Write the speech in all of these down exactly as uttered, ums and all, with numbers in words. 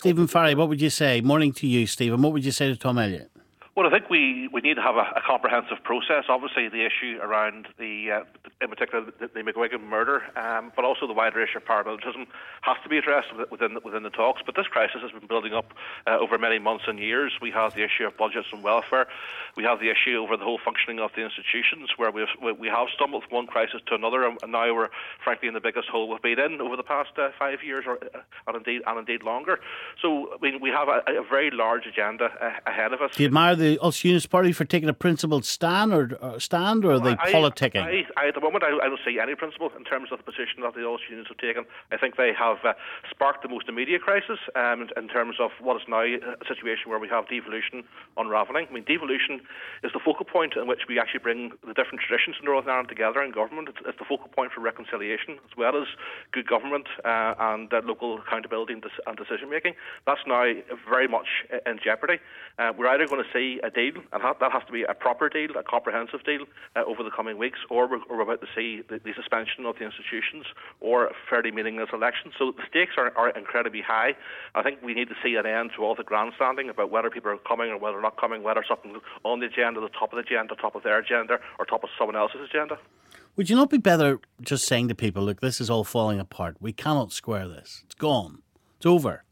Stephen Farry, what would you say? Morning to you, Stephen. What would you say to Tom Elliott? Well, I think we, we need to have a, a comprehensive process. Obviously, the issue around the, uh, in particular, the, the McGuigan murder, um, but also the wider issue of paramilitarism has to be addressed within within the talks. But this crisis has been building up uh, over many months and years. We have the issue of budgets and welfare. We have the issue over the whole functioning of the institutions, where we've, we have stumbled from one crisis to another, and now we're frankly in the biggest hole we've been in over the past uh, five years, or uh, and indeed and indeed longer. So, I mean, we have a, a very large agenda uh, ahead of us. Do you admire the Ulster Unionist Party for taking a principled stand, or uh, stand, or are they I, politicking? I, I, at the moment, I, I don't see any principle in terms of the position that the Ulster Unionists have taken. I think they have uh, sparked the most immediate crisis um, in, in terms of what is now a situation where we have devolution unravelling. I mean, devolution is the focal point in which we actually bring the different traditions in Northern Ireland together in government. It's, it's the focal point for reconciliation, as well as good government uh, and uh, local accountability and, and decision making. That's now very much in jeopardy. Uh, we're either going to see a deal, and that has to be a proper deal, a comprehensive deal uh, over the coming weeks, or we're, we're about to see the, the suspension of the institutions or a fairly meaningless election. So the stakes are, are incredibly high. I think we need to see an end to all the grandstanding about whether people are coming or whether they're not coming, whether something's on the agenda, the top of the agenda, top of their agenda, or top of someone else's agenda. Would you not be better just saying to people, look, this is all falling apart. We cannot square this. It's gone. It's over.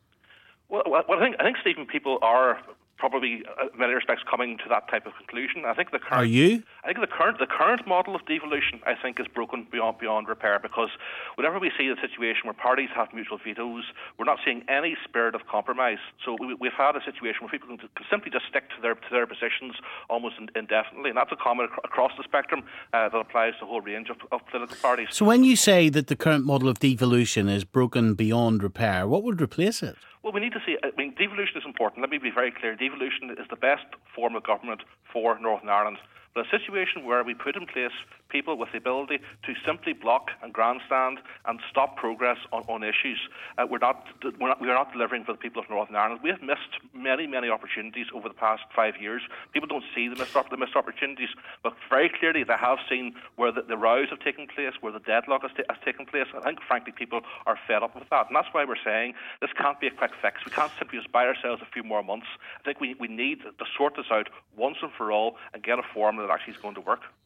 Well, well I think I think, Stephen, people are probably, uh, in many respects, coming to that type of conclusion. I think the current, Are you? I think the current the current model of devolution, I think, is broken beyond beyond repair, because whenever we see a situation where parties have mutual vetoes, we're not seeing any spirit of compromise. So we, we've had a situation where people can, can simply just stick to their to their positions almost indefinitely, and that's a common ac- across the spectrum uh, that applies to a whole range of, of political parties. So when you say that the current model of devolution is broken beyond repair, what would replace it? Well, we need to see, I mean, devolution is important. Let me be very clear. Devolution is the best form of government for Northern Ireland. But a situation where we put in place people with the ability to simply block and grandstand and stop progress on, on issues, uh, we're not, we're not, we are not delivering for the people of Northern Ireland. We have missed many, many opportunities over the past five years. People don't see the missed, the missed opportunities, but very clearly they have seen where the, the rows have taken place, where the deadlock has, ta- has taken place. I think, frankly, people are fed up with that. And that's why we're saying this can't be a quick fix. We can't simply just buy ourselves a few more months. I think we, we need to sort this out once and for all and get a formula that actually is going to work.